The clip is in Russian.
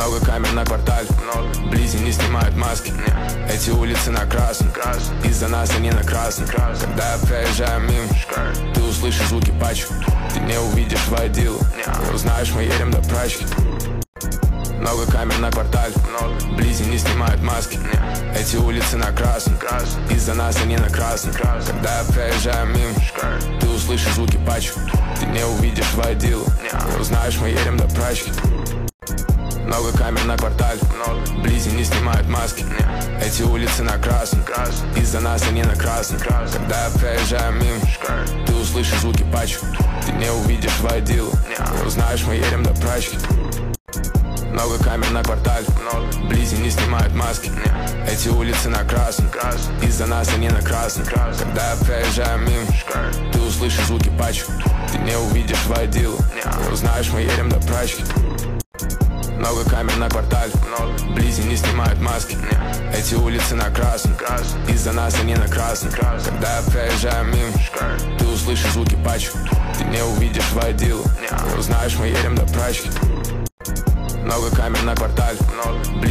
Много камер на квартале, вблизи не снимают маски. Эти улицы на красном, из-за нас они на красном. Когда я проезжаю мимо, ты услышишь звуки пачек. Ты не увидишь водилу, не узнаешь, мы едем до прачки. Много камер на квартале, вблизи не снимают маски. Эти улицы на красном, из-за нас они на красном. Когда я проезжаю мимо, ты услышишь звуки пачек. Ты не увидишь водилу, не узнаешь, мы едем до прачки. Много камер на квартале, вблизи не снимают маски. Эти улицы на красном, из-за нас они на красном. Когда я проезжаю мимо, ты услышишь звуки пачек. Ты не увидишь водилу, не узнаешь, мы едем до прачки. Много камер на квартале, вблизи не снимают маски. Эти улицы на красном, из-за нас они на красном. Когда я проезжаю мимо, ты услышишь звуки пачек. Ты не увидишь водилу, не узнаешь, мы едем до прачки. Много камер на квартале, вблизи не снимают маски. Эти улицы на красном, из-за нас они на красном. Когда я проезжаю мимо, ты услышишь звуки пачек. Ты не увидишь водилу, не узнаешь, мы едем до прачки. Много камер на квартале,